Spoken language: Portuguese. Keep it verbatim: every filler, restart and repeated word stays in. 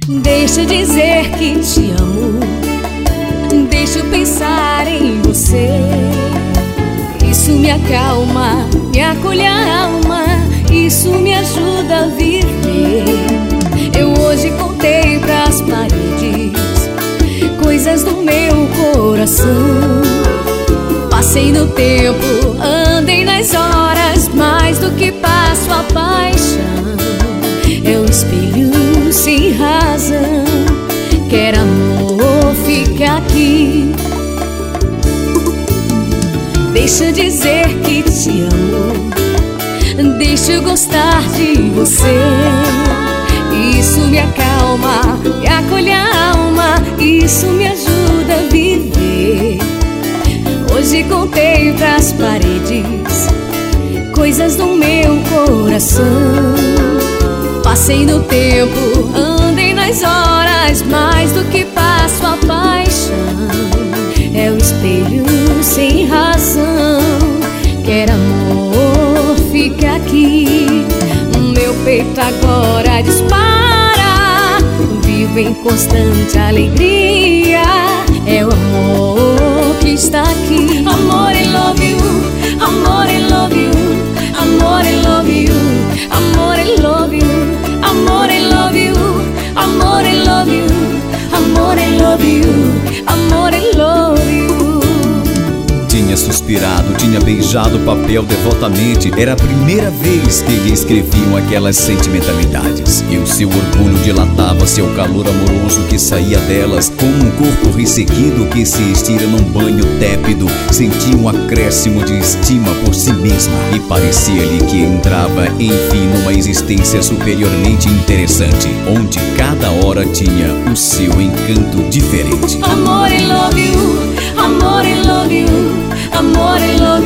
Deixa eu dizer que te amo, deixa eu pensar em você. Isso me acalma, me acolhe a alma, isso me ajuda a viver. Eu hoje contei pras paredes coisas do meu coração. Passei no tempo, andei nas horas, mais do que passo a paixão. É um espelho sem razão, quer amor, fica aqui. Deixa eu dizer que te amo, deixa eu gostar de você. Isso me acalma, me acolhe a alma, isso me ajuda a viver. Hoje contei pras paredes coisas do meu coração. Passei no tempo, andei nas horas, mais do que passo a paixão. É o espelho sem razão, quer amor, fica aqui. Meu peito agora dispara, vivo em constante alegria. É o amor que está aqui. Amor, I love you, amor, I love you, amor, I love you, amor, I love you, amor, I love you, amor, I love you, amor, I love you, amor, I love you. Tinha suspirado, tinha beijado o papel devotamente. Era a primeira vez que lhe escreviam aquelas sentimentalidades. E o seu orgulho dilatava seu calor amoroso que saía delas, como um corpo ressequido que se estira num banho tépido. Sentia um acréscimo de estima por si mesma e parecia-lhe que entrava, enfim, numa existência superiormente interessante, onde cada hora tinha o seu encanto diferente. Amor, I love you, amor, I love you, amor, I love